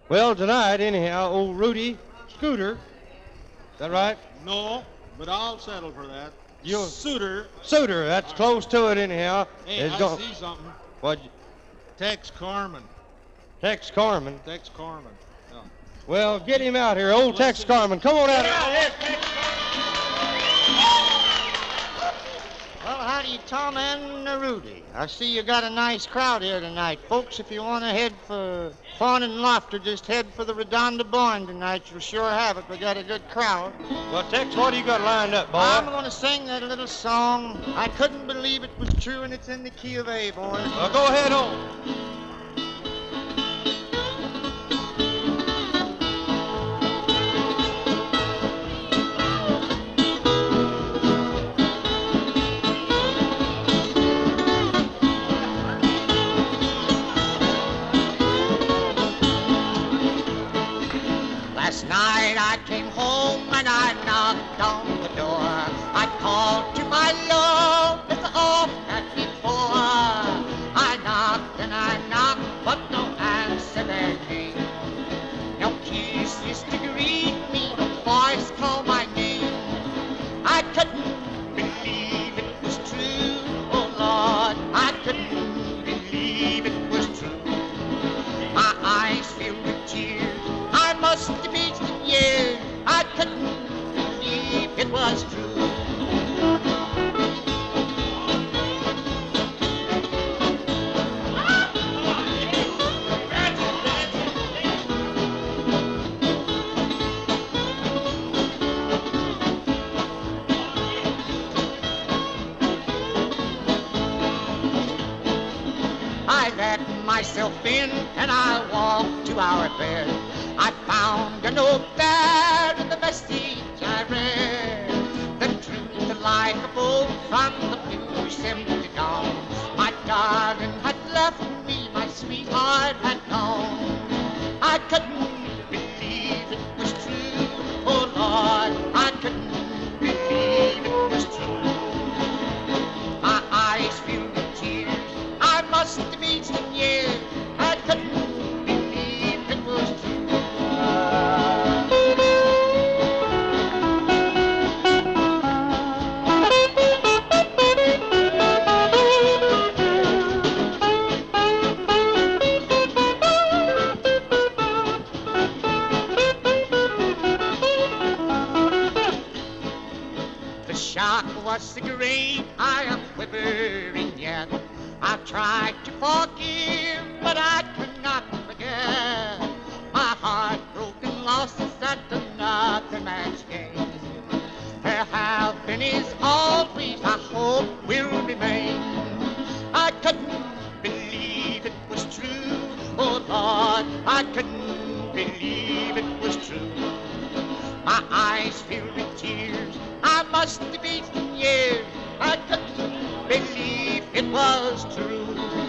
Well, tonight, anyhow, old Rudy Scooter, is that right? No, but I'll settle for that. You Suitor. Suitor, that's close to it, anyhow. Hey, It's I see something. What? Tex Carmen. Tex Carmen. Tex Carmen. Yeah. Well, get him out here, old Tex Carmen. Come on out here. Well, howdy, Tom and Rudy. I see you got a nice crowd here tonight. Folks, if you want to head for fun and laughter, just head for the Redondo Barn tonight. You'll sure have it. We got a good crowd. Well, Tex, what do you got lined up, boy? I'm going to sing that little song. I couldn't believe it was true, and it's in the key of A, boys. Well, go ahead on. Last night I came home and I knocked on the door. I called to my love as I often had before. I knocked and I knocked, but no answer there came. No kisses to greet me, no voice call my name. I couldn't believe it was true, oh Lord, I couldn't believe it was true. My eyes filled with tears, I must have been years, I couldn't believe it was true. I let myself in and I walked to our bed. I found a note there in the message I read. The truth, the life of both from the blue simply gone. My darling had left me, my sweetheart had gone. I couldn't believe it was true, oh Lord, I couldn't believe it was true. My eyes filled with tears, I must have been some years, I couldn't believe it was true. The shock was so great, I am quivering yet. I've tried to forgive, but I cannot forget. My heart broken losses that another man's gain. There have been is always, I hope will remain. I couldn't believe it was true, oh Lord, I couldn't believe it was true. My eyes filled with tears, I must have been years, I couldn't believe it was true.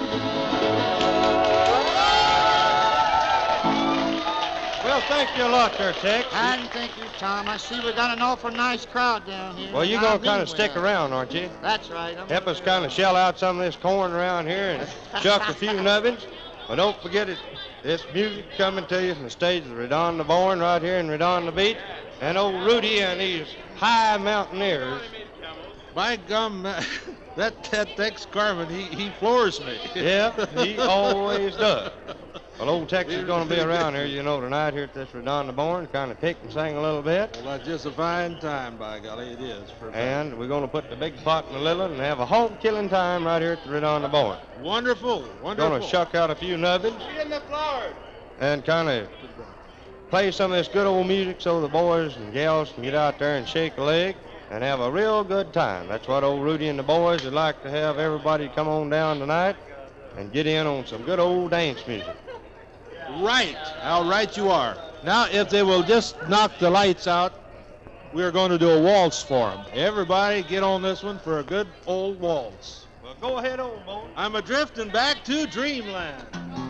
Well, thank you a lot there, Tex. And thank you, Tom. I see we got an awful nice crowd down here. Well, you're going to kind of stick around, aren't you? That's right. Help us kind of shell out some of this corn around here and chuck a few nubbins. But don't forget it, this music coming to you from the stage of the Redondo Barn right here in Redondo Beach. And old Rudy and these high mountaineers. By gum, that Tex Carmen, he floors me. Yeah, he always does. Well, old Tex is going to be around here, you know, tonight here at this Redondo Barn, kind of pick and sing a little bit. Well, that's just a fine time, by golly, it is. And we're going to put the big pot in the little and have a hog-killing time right here at the Redondo Barn. Wonderful, wonderful. Going to shuck out a few nubbins. In the floor. And kind of play some of this good old music so the boys and gals can get out there and shake a leg and have a real good time. That's what old Rudy and the boys would like to have everybody come on down tonight and get in on some good old dance music. Right. How right you are. Now, if they will just knock the lights out, we're going to do a waltz for them. Everybody get on this one for a good old waltz. Well, go ahead, old boy. I'm a-drifting back to dreamland.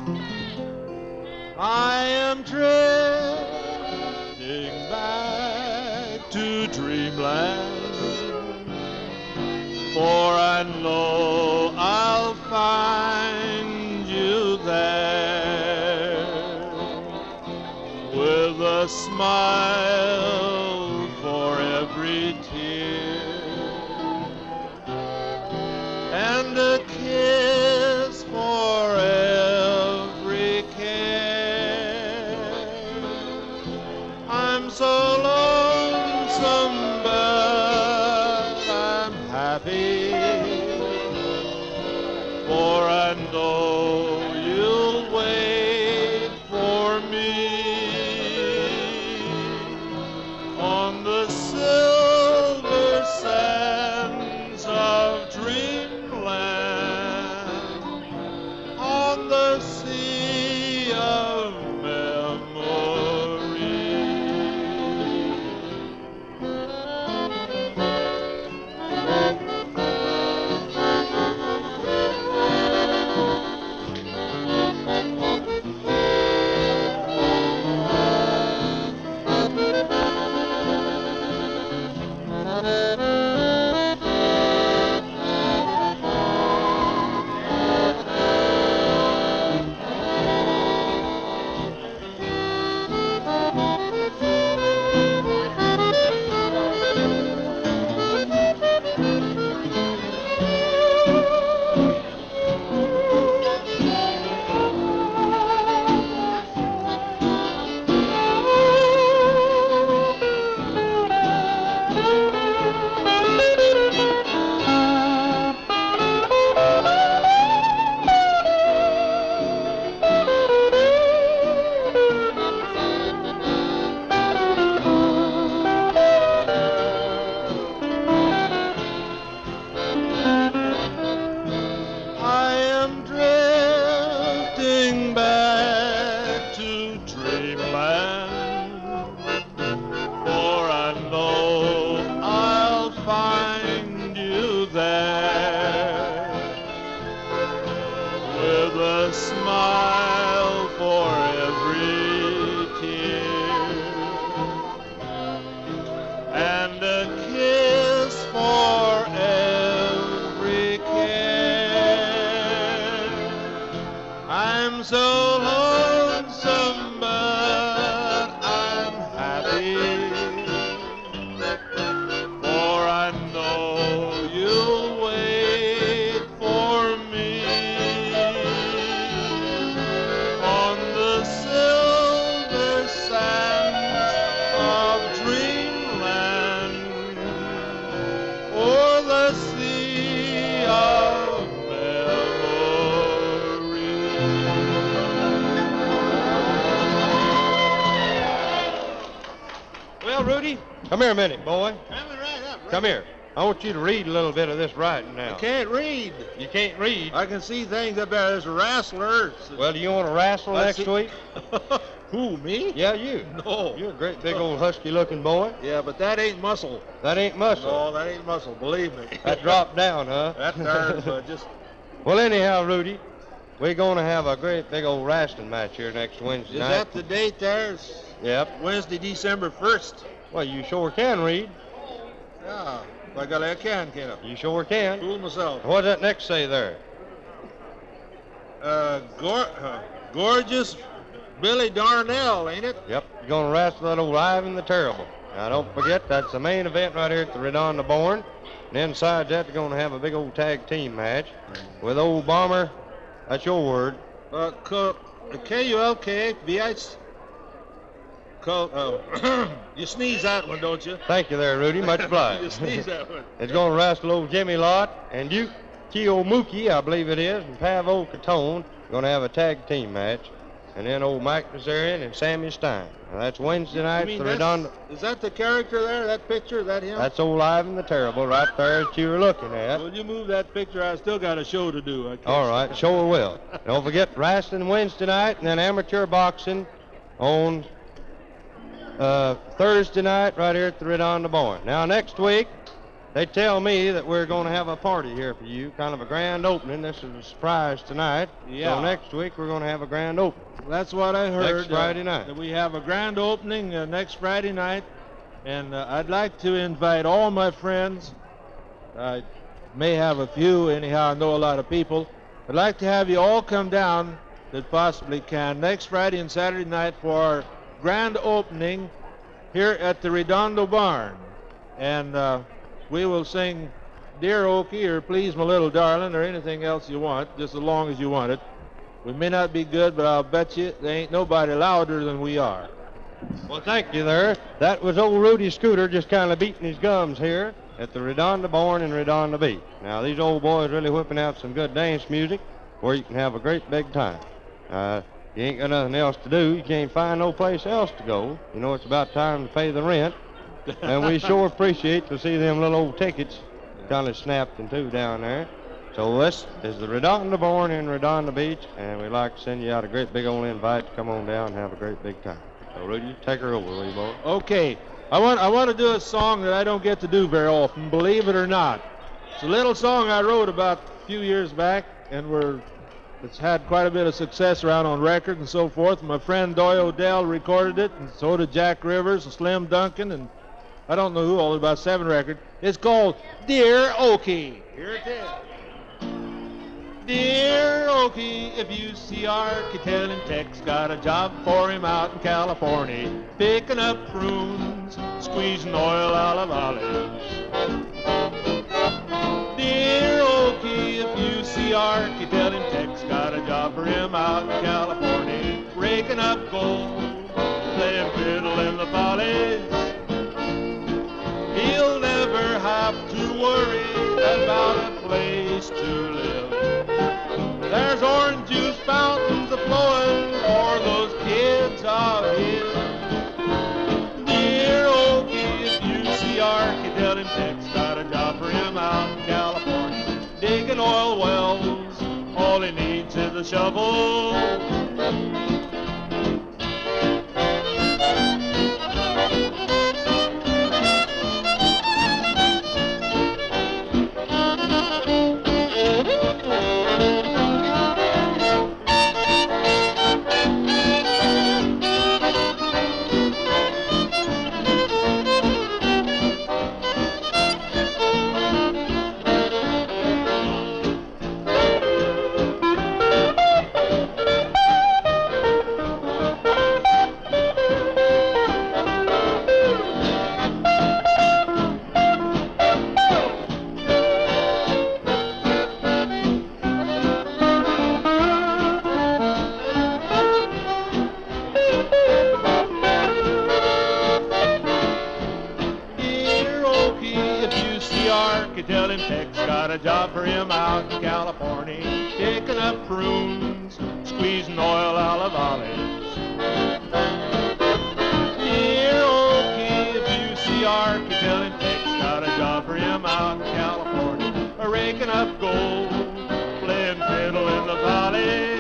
I am drifting back to dreamland, for I know I'll find you there. with a smile for every tear, and a kiss for every care. I'm so lonesome, but I'm happy, for I know you'll wait for me on the silver sands of dreamland, on the sea of memory. I am drifting back to dreamland, for I know I'll find you there, with a smile for every tear, and a kiss for every care. I'm so lonesome, but I'm happy, for I know you'll wait for me on the silver sands of dreamland, or the sea of memory. Well, Rudy, come here a minute, boy. Coming right up. Come here. I want you to read a little bit of this writing now. I can't read. You can't read. I can see things up there. There's a wrestler. Well, do you want to wrestle I next see- week? Who, me? Yeah, you. No. You're a great big old husky-looking boy. Yeah, but that ain't muscle. That ain't muscle. No, that ain't muscle. Believe me. That dropped down, huh? That darn just. Well, anyhow, Rudy, we're going to have a great big old wrestling match here next Wednesday Is night. that the date there? It's Yep. Wednesday, December 1st. Well, you sure can read. Yeah. I got a can, You sure can. Fool myself. What does that next say there? Gorgeous Billy Darnell, ain't it? Yep. You're going to wrestle that old Ivan the Terrible. Now, don't forget, that's the main event right here at the Redondo Born. And inside that, they're going to have a big old tag team match with old Bomber. That's your word. K-U-L-K-V-I-S. You sneeze that one, don't you? Thank you there, Rudy. Much You obliged. sneeze that one. It's going to wrestle old Jimmy Lott and Duke Kiyomuki, I believe it is, and Pavo Catone. Going to have a tag team match. And then old Mike Nazarian and Sammy Stein. Now, that's Wednesday night You at mean the Redondo. is that the character there, that picture? Is that him? That's old Ivan the Terrible right there that you were looking at. Will you move that picture? I still got a show to do. I can't All right, sure will. Don't forget wrestling Wednesday night and then amateur boxing on Thursday night right here at the Redondo Barn. Now, next week, they tell me that we're going to have a party here for you, kind of a grand opening. This is a surprise tonight. Yeah. So next week, we're going to have a grand opening. That's what I heard. Next Friday night. That we have a grand opening next Friday night. And I'd like to invite all my friends. I may have a few, anyhow, I know a lot of people. I'd like to have you all come down that possibly can next Friday and Saturday night for our grand opening here at the Redondo Barn. And we will sing Dear Okie or Please My Little Darling or anything else you want, just as long as you want it. We may not be good, but I'll bet you there ain't nobody louder than we are. Well, thank you there. That was old Rudy Scooter just kind of beating his gums here at the Redondo Barn and Redondo Beach. Now, these old boys really whipping out some good dance music where you can have a great big time. You ain't got nothing else to do. You can't find no place else to go. You know, it's about time to pay the rent. And we sure appreciate to see them little old tickets kind of snapped in two down there. So this is the Redondo Barn in Redondo Beach, and we'd like to send you out a great big old invite to come on down and have a great big time. So, Rudy, take her over, will you, boy? Okay. I want to do a song that I don't get to do very often, believe it or not. It's a little song I wrote about a few years back, and it's had quite a bit of success around on record and so forth. My friend Doy Odell recorded it, and so did Jack Rivers and Slim Duncan, and I don't know who, only about 7 records. It's called Dear Okie. Here it is. Dear Okie, if you see Archie, tell him Tex got a job for him out in California, picking up prunes, squeezing oil out of olives. Dear Okie, if you see Archie, tell him Tex got a job for him out in California, raking up gold, playing fiddle in the follies. He'll never have to worry about a place to live. There's orange juice fountains a-flowing for those kids of his. Dear Okie, if you see Archie, tell him Tex got a job for him out in California, digging oil wells. All he needs is a shovel. Tell him Tex got a job for him out in California, picking up prunes, squeezing oil out of olives. Dear Okie, if you see Archie, tell him Tex got a job for him out in California, raking up gold, playing fiddle in the valley.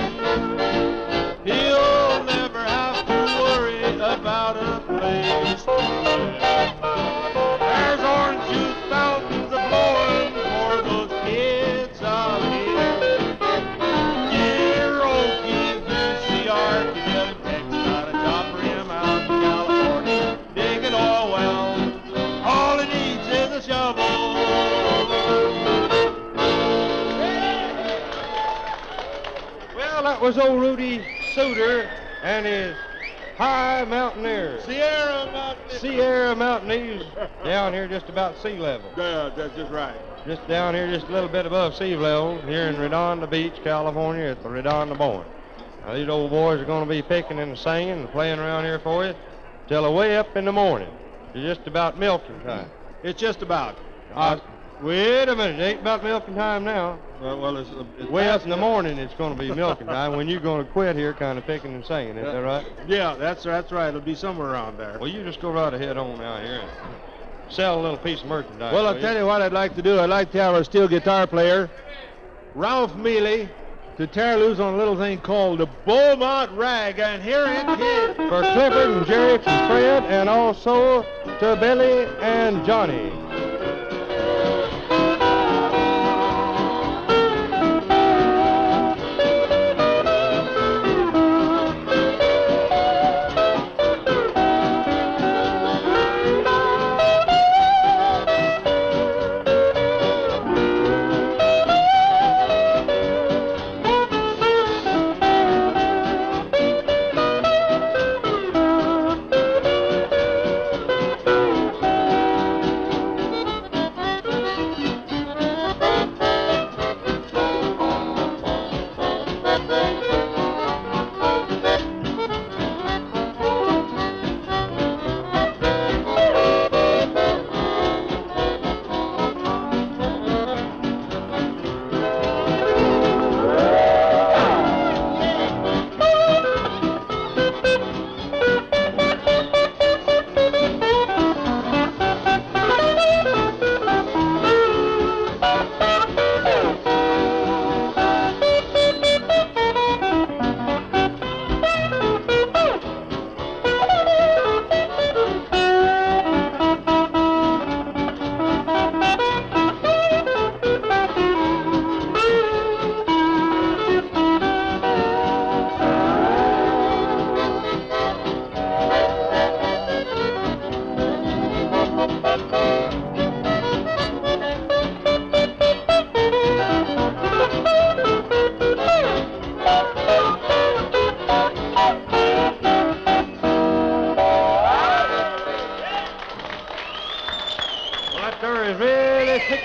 He'll never have to worry about a place to live. There's orange juice fountains a-flowing for those kids of here. Dear Okie, if you see Archie, tell him Tex got a job for him out in California, digging oil wells. All he needs is a shovel. Well, that was old Rudy Suter and his High Mountaineers. Sierra Mountaineers down here just about sea level. Yeah, that's just right. Just down here just a little bit above sea level here in Redondo Beach, California at the Redondo Barn. Now, these old boys are going to be picking and singing and playing around here for you till way up in the morning. It's just about milking time. It's just about. Wait a minute, it ain't about milking time now. Well, it's way up in the morning it's going to be milking time when you're going to quit here kind of picking and singing, is that right? Yeah, that's right. It'll be somewhere around there. Well, you just go right ahead on out here and sell a little piece of merchandise. Well, I'll tell you what I'd like to do. I'd like to have our steel guitar player, Ralph Mealy, to tear loose on a little thing called the Beaumont Rag, and here it is. For Clifford and Jerry and Fred, and also to Billy and Johnny.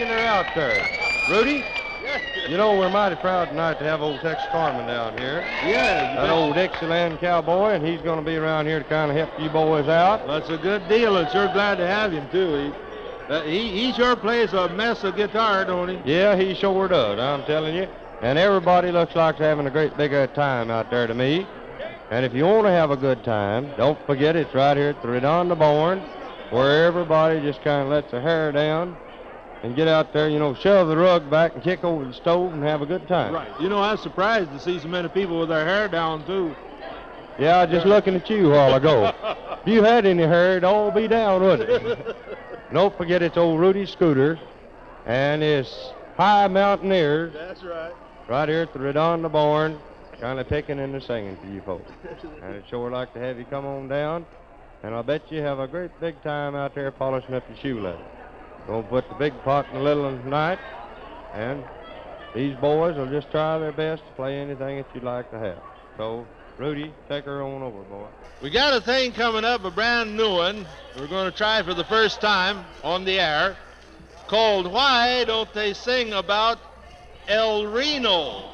taking her out there. Rudy, you know we're mighty proud tonight to have old Tex Carmen down here. Yeah. That old Dixieland cowboy, and he's going to be around here to kind of help you boys out. That's a good deal, and sure glad to have him, too. He sure plays a mess of guitar, don't he? Yeah, he sure does, I'm telling you. And everybody looks like they're having a great big time out there to me. And if you want to have a good time, don't forget it's right here at the Redondo Barn, where everybody just kind of lets their hair down and get out there, shove the rug back and kick over the stove and have a good time. Right. I was surprised to see so many people with their hair down, too. Yeah, just looking at you a while ago. If you had any hair, it'd all be down, wouldn't it? Don't forget it's old Rudy Scooter and his High Mountaineers. That's right. Right here at the Redondo Barn, kind of picking and singing for you folks. And I'd sure like to have you come on down, and I'll bet you have a great big time out there polishing up your shoe leather. Gonna put the big pot in the little one tonight, and these boys will just try their best to play anything that you'd like to have. So, Rudy, take her on over, boy. We got a thing coming up, a brand new one. We're going to try for the first time on the air, called Why Don't They Sing About El Reno?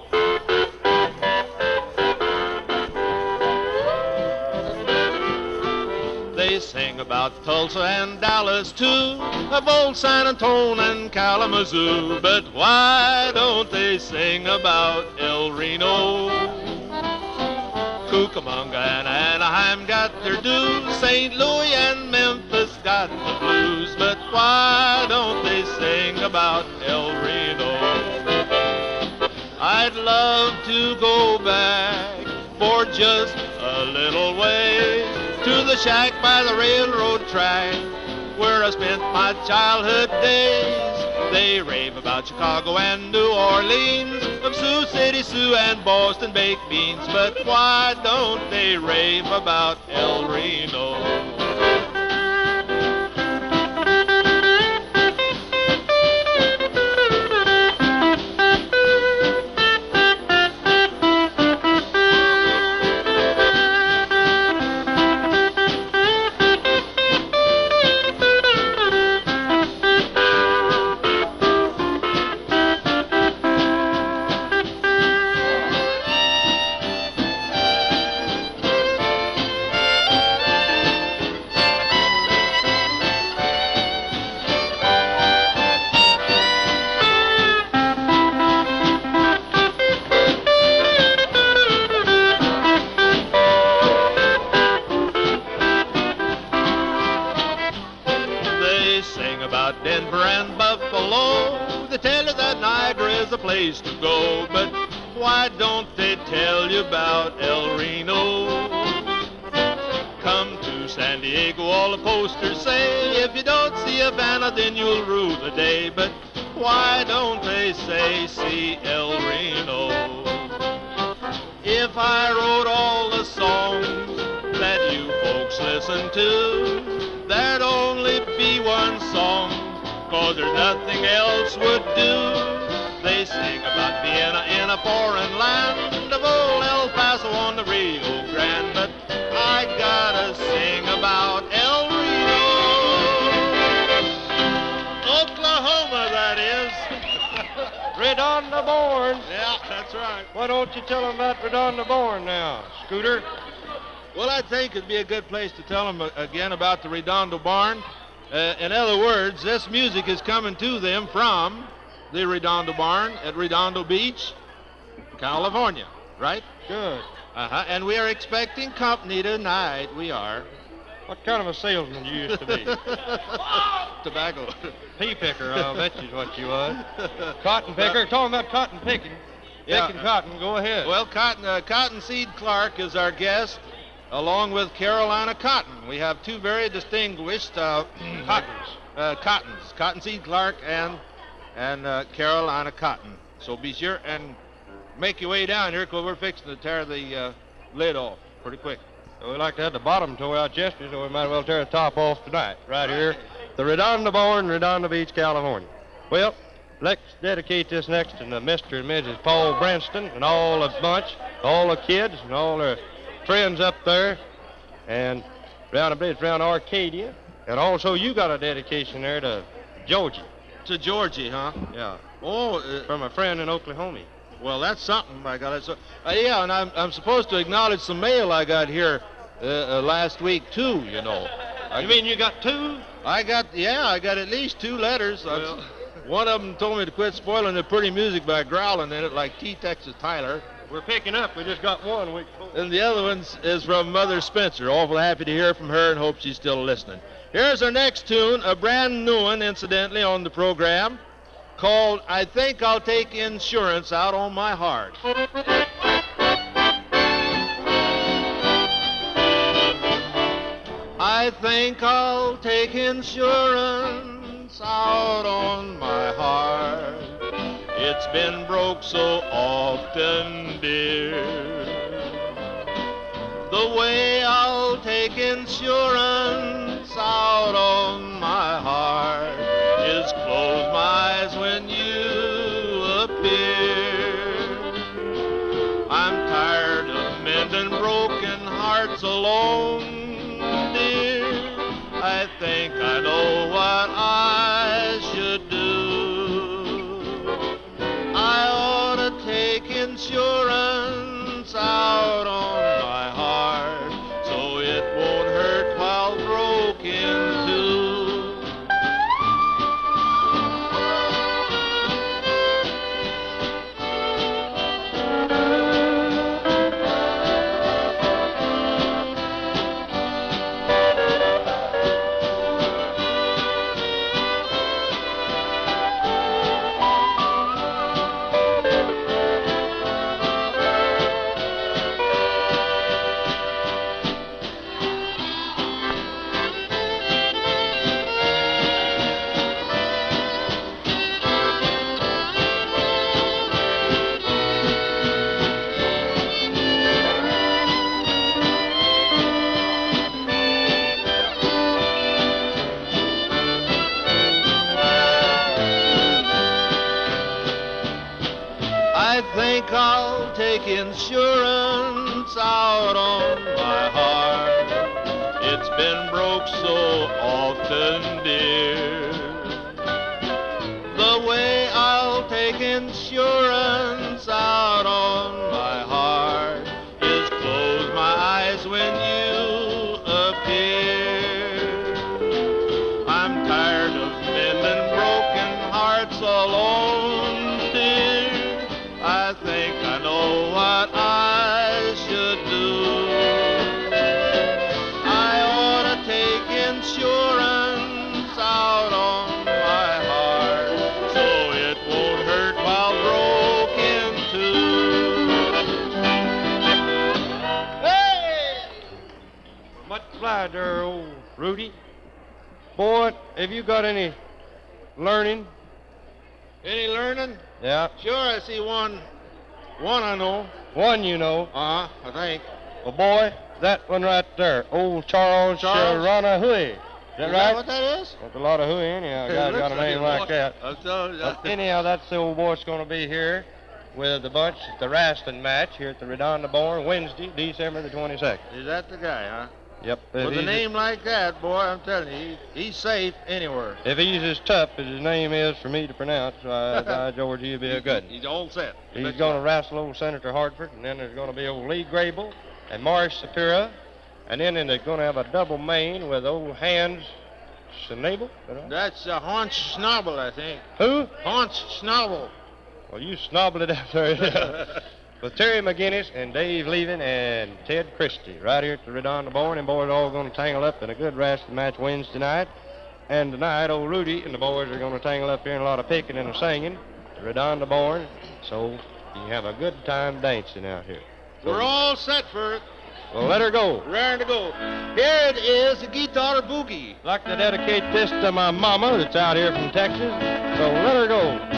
They sing about Tulsa and Dallas too, of old San Antonio and Kalamazoo, but why don't they sing about El Reno? Cucamonga and Anaheim got their dues, St. Louis and Memphis got the blues, but why don't they sing about El Reno? I'd love to go back for just a little way to the shack by the railroad track where I spent my childhood days. They rave about Chicago and New Orleans, of Sioux City Sioux and Boston baked beans, but why don't they rave about El Reno? Place to go, but why don't they tell you about El Reno? Come to San Diego, all the posters say, if you don't see Havana, then you'll rue the day, but why don't they say, see El Reno? If I wrote all the songs that you folks listen to, there'd only be one song, 'cause there's nothing else would do. They sing about Vienna in a foreign land, of old El Paso on the Rio Grande, but I gotta sing about El Reno, Oklahoma, that is. Redondo Barn. Yeah, that's right. Why don't you tell them about Redondo Barn now, Scooter? Well, I think it'd be a good place to tell them again about the Redondo Barn. In other words, this music is coming to them from the Redondo Barn at Redondo Beach, California, right? Good. And we are expecting company tonight. We are. What kind of a salesman you used to be? Tobacco. Pea picker, I'll bet you's what you was. Cotton picker. Talking about cotton picking. Yeah. Picking cotton. Go ahead. Well, Cottonseed Clark is our guest, along with Carolina Cotton. We have two very distinguished cottons, Cottonseed Clark and Carolina Cotton. So be sure and make your way down here, because we're fixing to tear the lid off pretty quick. So we like to have the bottom tore out yesterday, so we might as well tear the top off tonight, right here, the Redondo Barn, Redondo Beach, California. Well, let's dedicate this next to Mr. and Mrs. Paul Branston and all the bunch, all the kids and all their friends up there, and around Arcadia. And also you got a dedication there to Georgie. to Georgie, huh? Yeah, Oh, from a friend in Oklahoma. well, that's something. I got it. So, yeah, and I'm supposed to acknowledge some mail I got here last week too. You know. You mean you got two? I got at least 2 letters. Well. One of them told me to quit spoiling the pretty music by growling in it like T. Texas Tyler. We're picking up. We just got one week before. And the other one is from Mother Spencer. Awful happy to hear from her and hope she's still listening. Here's our next tune, a brand new one, incidentally, on the program, called I Think I'll Take Insurance Out on My Heart. I think I'll take insurance out on my heart. It's been broke so often, dear. The way I'll take insurance out on my heart is close my eyes when you appear. I'm tired of mending broken hearts alone, dear. I think I know what I should do. I ought to take insurance out on my heart so it won't hurt while broken too. I think I'll take insurance out on my heart. It's been broke so often, dear. The way I'll take insurance out on my heart is close my eyes when you appear. I'm tired of mending broken hearts alone, dear. I think I know what I should do. I ought to take insurance out on my heart so it won't hurt while broken too. Hey! Much obliged there, old Rudy. Boy, have you got any learning? Any learning? Yeah. Sure, I see one. One I know. One you know. I think. Well, boy, that one right there, old Charles Sharonahue. Is that Is right? that what that is? That's a lot of hooey, anyhow. A guy's got a name like that. I'm telling you. But anyhow, that's the old boy that's going to be here with the bunch at the wrestling match here at the Redondo Barn Wednesday, December the 22nd. Is that the guy, huh? Yep. With a name like that, boy, I'm telling you, he's safe anywhere. If he's as tough as his name is for me to pronounce, by George, he'll be a good one. He's all set. He's going to wrestle old Senator Hartford, and then there's going to be old Lee Grable and Morris Sapira, and then they're going to have a double main with old Hans Schnabel. That's Haunch Schnabel, I think. Who? Haunch Schnabel. Well, you snobbled it out there. With Terry McGinnis and Dave Levin and Ted Christie right here at the Redondo Barn. And boys are all going to tangle up in a good wrestling match Wednesday night. And tonight, old Rudy and the boys are going to tangle up here in a lot of picking and singing at the Redondo Barn. So you can have a good time dancing out here. So, We're all set for it. well, let her go. Raring to go. Here it is, the Guitar Boogie. I'd like to dedicate this to my mama that's out here from Texas. So let her go.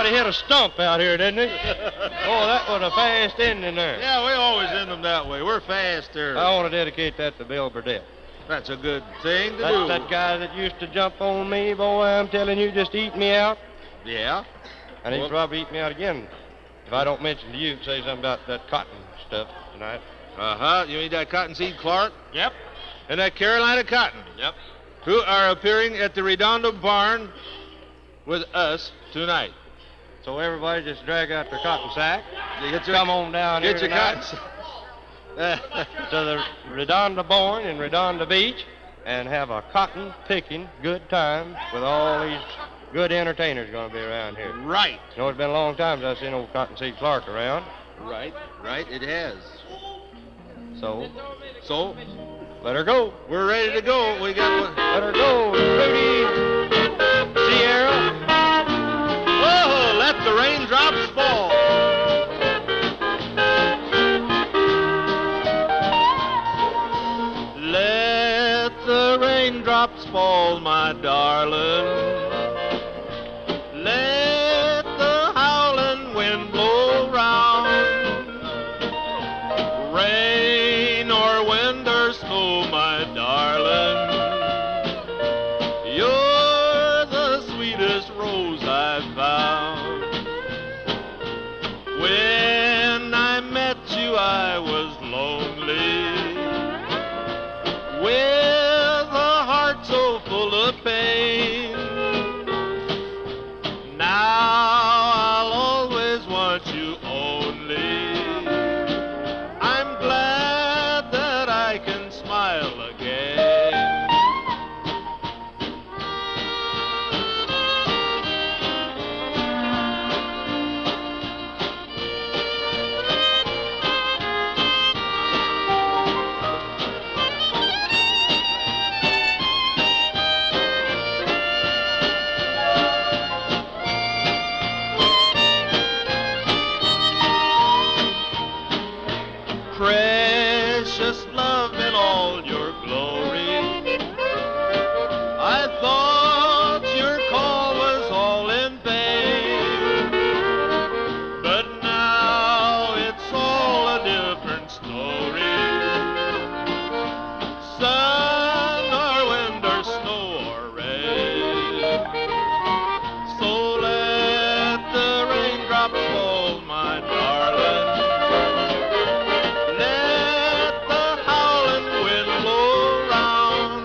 nearly hit a stump out here, didn't he? Oh, that was a fast ending there. Yeah, we always end them that way. We're faster. I want to dedicate that to Bill Burdett. That's a good thing to That's do. that guy that used to jump on me, boy, I'm telling you, just eat me out. Yeah. And he'd Well- probably eat me out again if I don't mention to you and say something about that cotton stuff tonight. Uh-huh. You mean that Cottonseed Clark? Yep. And that Carolina Cotton? Yep. Who are appearing at the Redondo Barn with us tonight. So everybody just drag out their cotton sack. Get your, Come on down get here your tonight cotton. to the Redondo Barn in Redondo Beach and have a cotton picking good time with all these good entertainers going to be around here. Right. You know, it's been a long time since I've seen old Cottonseed Clark around. Right. It has. So, let her go. We're ready to go. We got one. Let her go, Rudy. Sierra. Oh, let the raindrops fall. Let the raindrops fall, my darling. Let the howling wind blow round. Rain or wind or snow, my darling. You're the sweetest rose I've found. When I met you, I was lonely, with a heart so full of pain. Now I'll always want you only. I'm glad that I can smile again. Precious love in all your glory, I thought your call was all in vain, but now it's all a different story. Sun or wind or snow or rain, so let the raindrops fall, my darling. Let the howling wind blow round.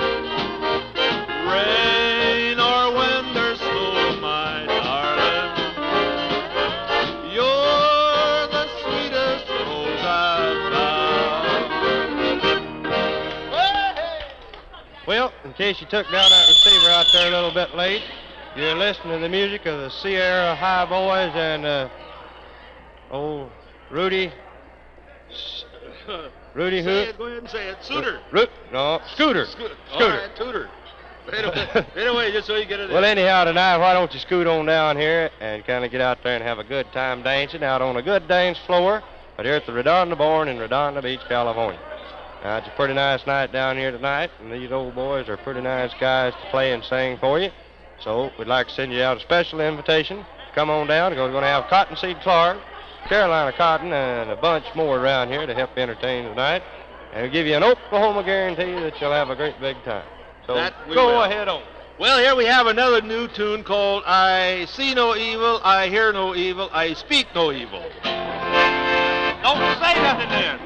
Rain or wind or snow, my darling. You're the sweetest rose I've found. Well, in case you took down that receiver out there a little bit late, you're listening to the music of the Sierra High Boys and old Rudy. Rudy who? Say it, go ahead and say it. Suitor. No, Scooter. All Scooter. right, Tooter. Fade away just so you get it Well, in. anyhow, tonight, why don't you scoot on down here and kind of get out there and have a good time dancing out on a good dance floor, but here at the Redondo Barn in Redondo Beach, California. Now, it's a pretty nice night down here tonight, and these old boys are pretty nice guys to play and sing for you. So we'd like to send you out a special invitation. Come on down. We're going to have Cottonseed Clark, Carolina Cotton, and a bunch more around here to help entertain tonight. And we'll give you an Oklahoma guarantee that you'll have a great big time. So That we go will. ahead on. Well, here we have another new tune called I See No Evil, I Hear No Evil, I Speak No Evil. Don't say nothing then.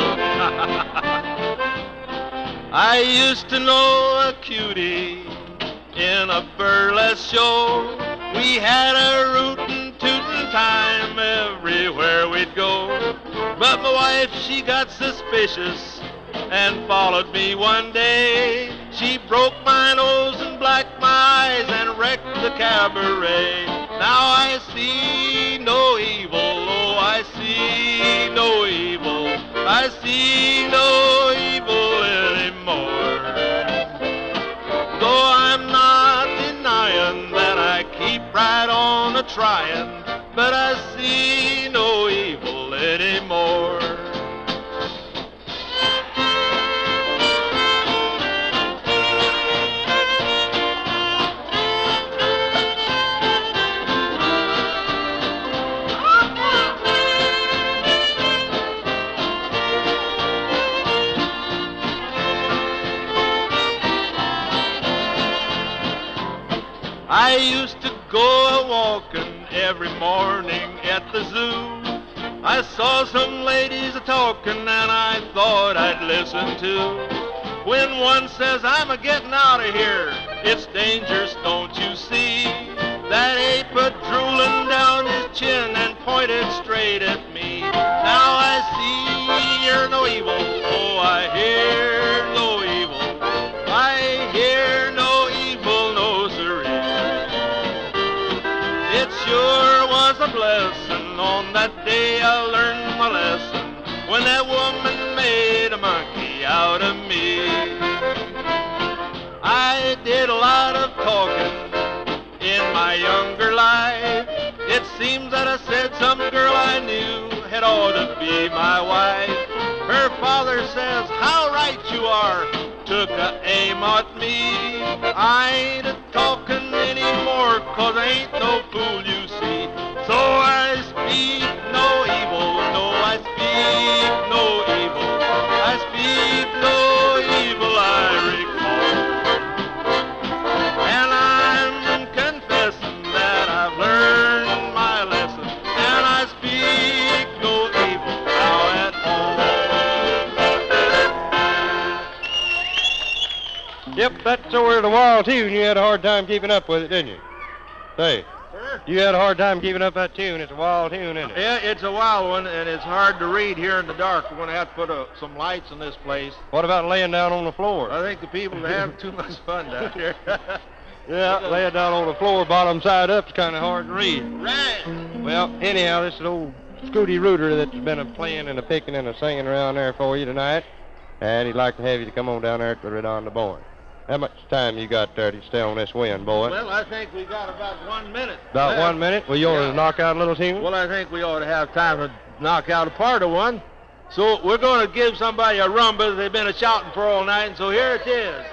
I used to know a cutie in a burlesque show. We had a rootin' tootin' time everywhere we'd go. But my wife, she got suspicious and followed me one day. She broke my nose and blacked my eyes and wrecked the cabaret. Now I see no evil, oh, I see no evil. I see no evil anymore. Though I'm not denying that I keep right on a-trying, but I see no evil anymore. every morning at the zoo. I saw some ladies a-talking and I thought I'd listen too. When one says, I'm a-getting out of here, it's dangerous, don't you see? That ape a-drooling down his chin and pointed straight at me. Now I see you're no evil, oh, I hear no evil. I hear no evil, no siree. It sure was a blessing on that day I learned my lesson, when that woman made a monkey out of me. I did a lot of talking in my younger life. It seems that I said some girl I knew had ought to be my wife. Her father says, how right you are, took a aim at me. I ain't a-talking anymore, 'cause I ain't no fool, you see. So I speak no evil, no, I speak no evil. I speak no evil, I recall. And I'm confessing that I've learned my lesson, and I speak no evil now at all. Yep, that's sort of the wild tune. You had a hard time keeping up with it, didn't you? Say, you had a hard time keeping up that tune. It's a wild tune, isn't it? Yeah, it's a wild one, and it's hard to read here in the dark. We're going to have to put some lights in this place. What about laying down on the floor? I think the people are having too much fun down here. Yeah, laying down on the floor, bottom side up, is kind of hard to read. Right. Well, anyhow, this is old Scooty Rooter that's been a-playing and a-picking and a-singing around there for you tonight. And he'd like to have you to come on down there to the Redondo Boy. How much time you got there to stay on this wind, boy? Well, I think we got about 1 minute. About left. 1 minute? Well, you ought to knock out a little tune? Well, I think we ought to have time to knock out a part of one. So we're going to give somebody a rumba they've been a-shouting for all night, and so here it is.